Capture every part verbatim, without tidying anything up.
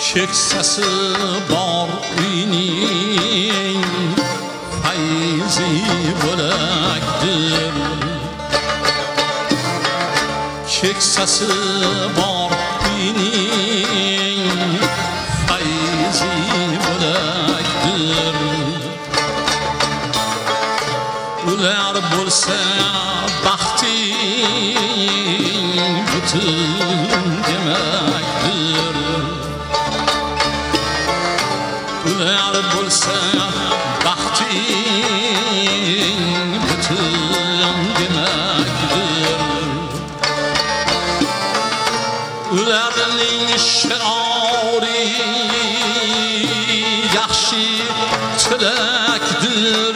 keksasi bor uyning fayzi bo'lakdir. Keksasi bor uyning fayzi bo'lakdir. Ular bo'lsa baxting butun demakdir. Ular bo'lsa baxting butun demakdir. Ularning shiori yaxshi tilakdir.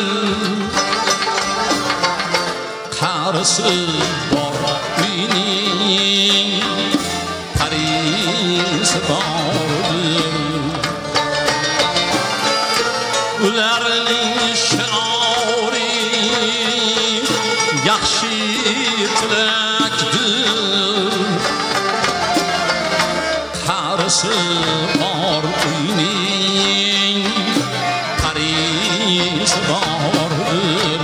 Qarisi bor uyning parisi bordir. Ularning shiori yaxshi tilakdir. Qarisi bor uyning parisi bordir.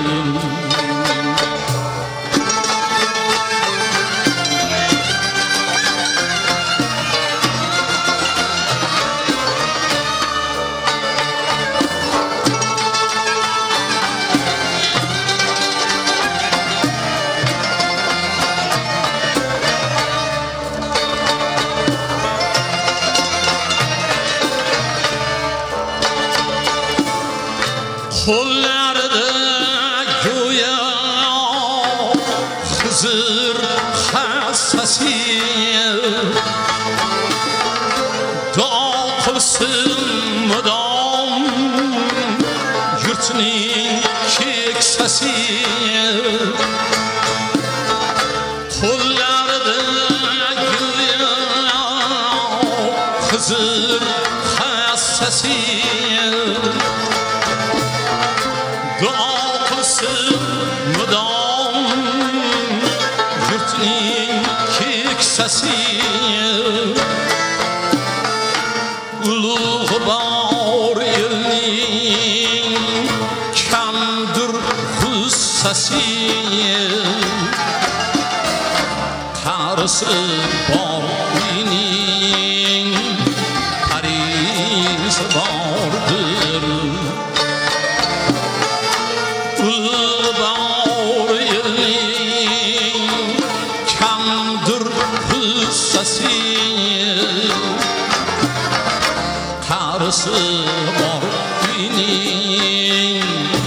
Qo'llarida go'yo Xizr hassasi, duo qilsin mudom yurtning keksasi. Qo'llarida go'yo Xizr hassasi, duo qilsin mudom yurtning keksasi. Ulug' bor elning kamdir g'ussasi. Qarisi bor uyning parisi bordir. Ulug' bor elning kamdir g'ussasi. Qarisi bor uyning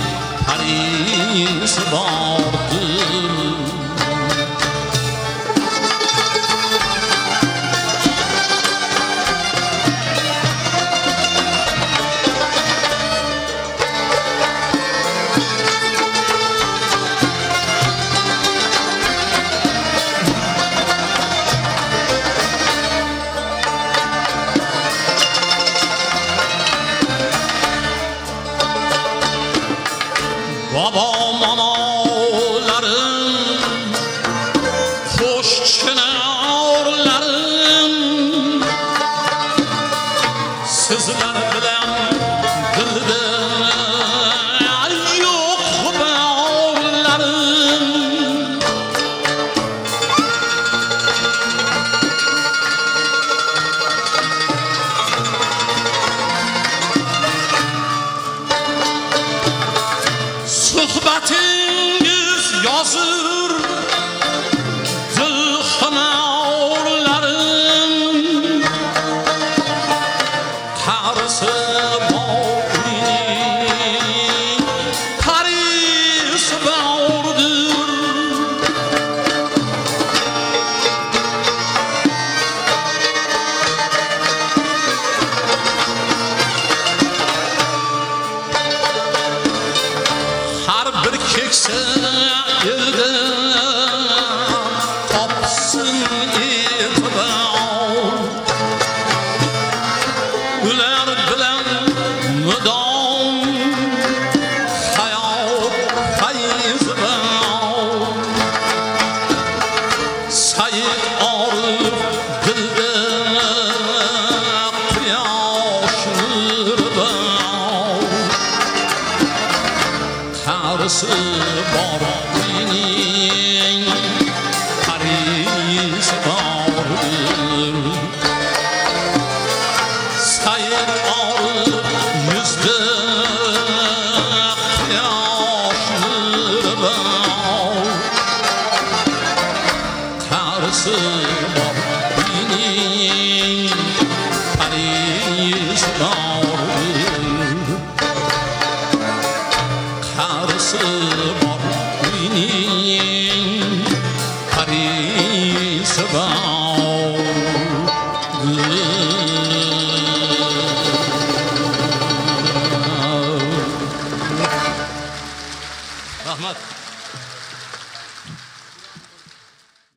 parisi bordir. qarisi bor uyning qarisi bor